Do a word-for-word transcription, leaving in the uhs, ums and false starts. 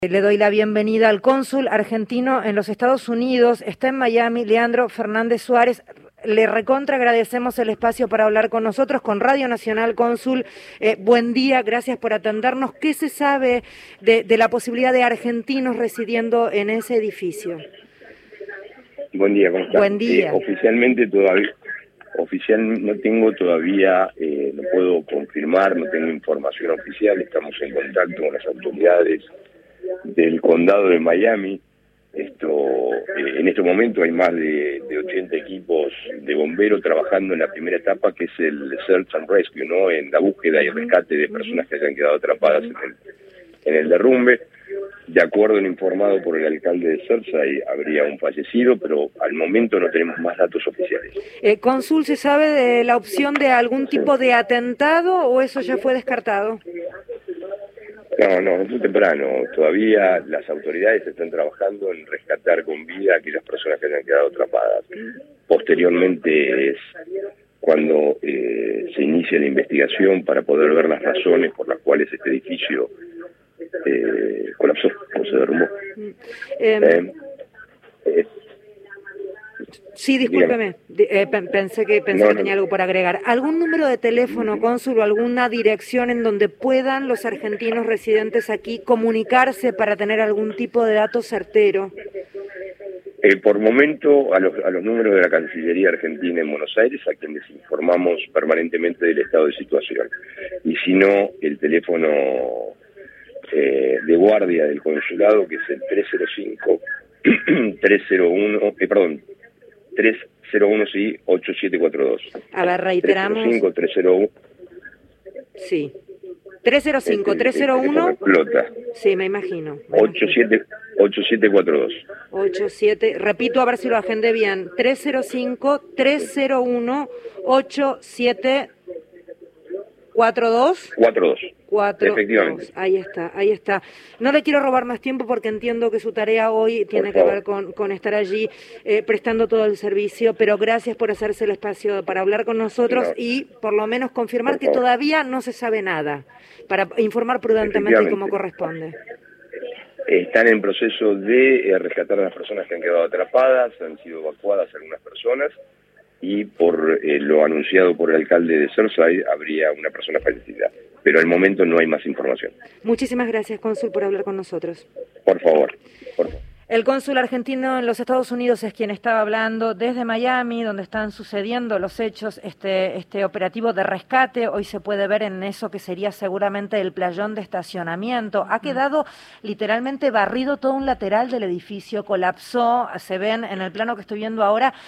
Le doy la bienvenida al cónsul argentino en los Estados Unidos, está en Miami, Leandro Fernández Suárez. Le recontra agradecemos el espacio para hablar con nosotros, con Radio Nacional. Cónsul, eh, buen día, gracias por atendernos. ¿Qué se sabe de, de la posibilidad de argentinos residiendo en ese edificio? Buen día, ¿cómo están? Buen día. Eh, oficialmente todavía, oficial no tengo todavía, eh, no puedo confirmar, no tengo información oficial, estamos en contacto con las autoridades del condado de Miami. Esto, eh, en este momento hay más de, de ochenta equipos de bomberos trabajando en la primera etapa, que es el Search and Rescue, ¿no? En la búsqueda y rescate de personas que hayan quedado atrapadas en el, en el derrumbe. De acuerdo en informado por el alcalde de Surfside, habría un fallecido, pero al momento no tenemos más datos oficiales. Eh, Cónsul, ¿se sabe de la opción de algún tipo de atentado o eso ya fue descartado? No, no, es muy temprano. Todavía las autoridades están trabajando en rescatar con vida a aquellas personas que hayan quedado atrapadas. Posteriormente es cuando eh, se inicia la investigación para poder ver las razones por las cuales este edificio eh, colapsó o se derrumbó. Eh, eh, eh, Sí, discúlpeme, eh, pensé que pensé no, que no. tenía algo por agregar. ¿Algún número de teléfono, cónsul, o alguna dirección en donde puedan los argentinos residentes aquí comunicarse para tener algún tipo de dato certero? Eh, por momento, a los, a los números de la Cancillería Argentina en Buenos Aires, a quienes informamos permanentemente del estado de situación. Y si no, el teléfono eh, de guardia del consulado, que es el tres cero cinco, tres cero uno, eh, perdón, tres cero uno, sí, ocho siete cuatro dos. A ver, reiteramos. tres cero cinco, tres cero uno. Sí. tres cero cinco, tres cero uno. Explota. Sí, me imagino. ocho siete cuatro dos. ocho siete, repito a ver si lo agendé bien. tres cero cinco, tres cero uno, ocho siete cuatro dos. cuatro dos. Cuatro, Efectivamente. dos. Ahí está, ahí está. No le quiero robar más tiempo porque entiendo que su tarea hoy tiene que ver con, con estar allí eh, prestando todo el servicio, pero gracias por hacerse el espacio para hablar con nosotros no. y por lo menos confirmar que todavía no se sabe nada, para informar prudentemente y como corresponde. Están en proceso de eh, rescatar a las personas que han quedado atrapadas, han sido evacuadas algunas personas, y por eh, lo anunciado por el alcalde de Surfside habría una persona fallecida. Pero al momento no hay más información. Muchísimas gracias, cónsul, por hablar con nosotros. Por favor, por favor. El cónsul argentino en los Estados Unidos es quien estaba hablando desde Miami, donde están sucediendo los hechos, este, este operativo de rescate. Hoy se puede ver en eso que sería seguramente el playón de estacionamiento. Ha quedado literalmente barrido todo un lateral del edificio, colapsó, se ven en el plano que estoy viendo ahora